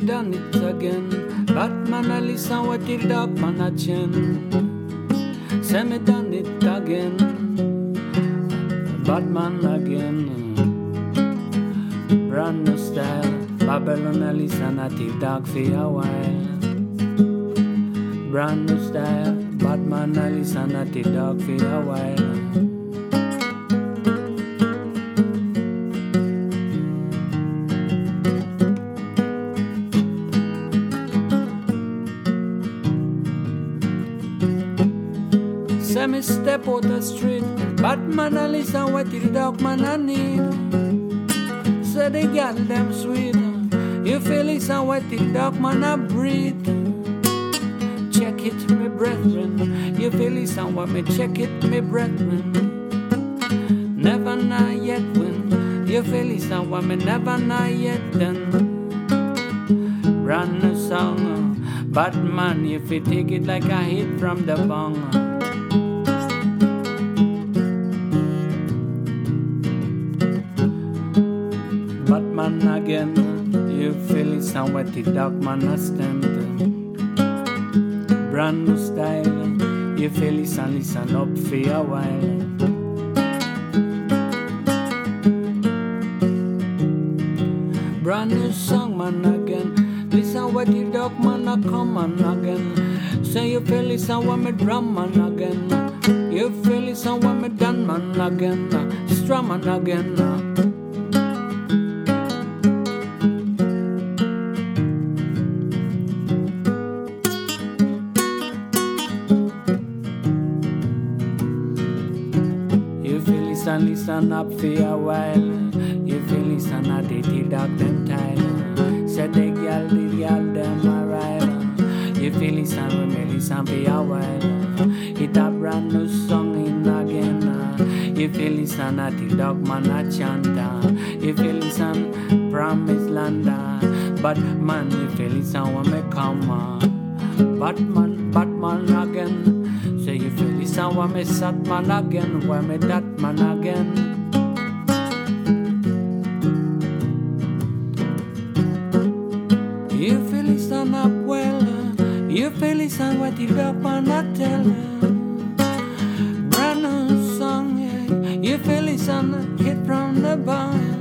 done it again. Batman a listen what the dog man a chin. Say me done it again. Batman again. Brand new style. Babylon a listen at the dog for a while. Brand new style. Batman a listen at the dog for a while. Say me step out the street, Batman a listen what the dog man a need. Say the girl them sweet, you feel listen what the dog man a breathe. Check it, me brethren, you feel listen what me check it, me brethren. Never know yet when, you feel listen what me never know yet then. Brand new song, Batman, if you take it like a hit from the bong. Batman again, you feel it sound what the dog man a stand. Brand new style, you feel it and listen up for a while. Brand new song man again, listen what the dog man a come on again. Say you feel it and what me drum man again. You feel it and what me done man again. Strum man again. And listen up for a while. You feel listen at the dog them tile. Say the girl them a ride. You feel listen when me listen for a while. It a brand new song in again. You feel listen at the dog man a chant. You feel listen promise land. But man you feel listen when me come. Batman again. Say you feel this and why me sat man again, why me that man again. You feel this and up well, you feel this and what the dog man a tell. Brand new song, yeah. You feel this and hit from the bar.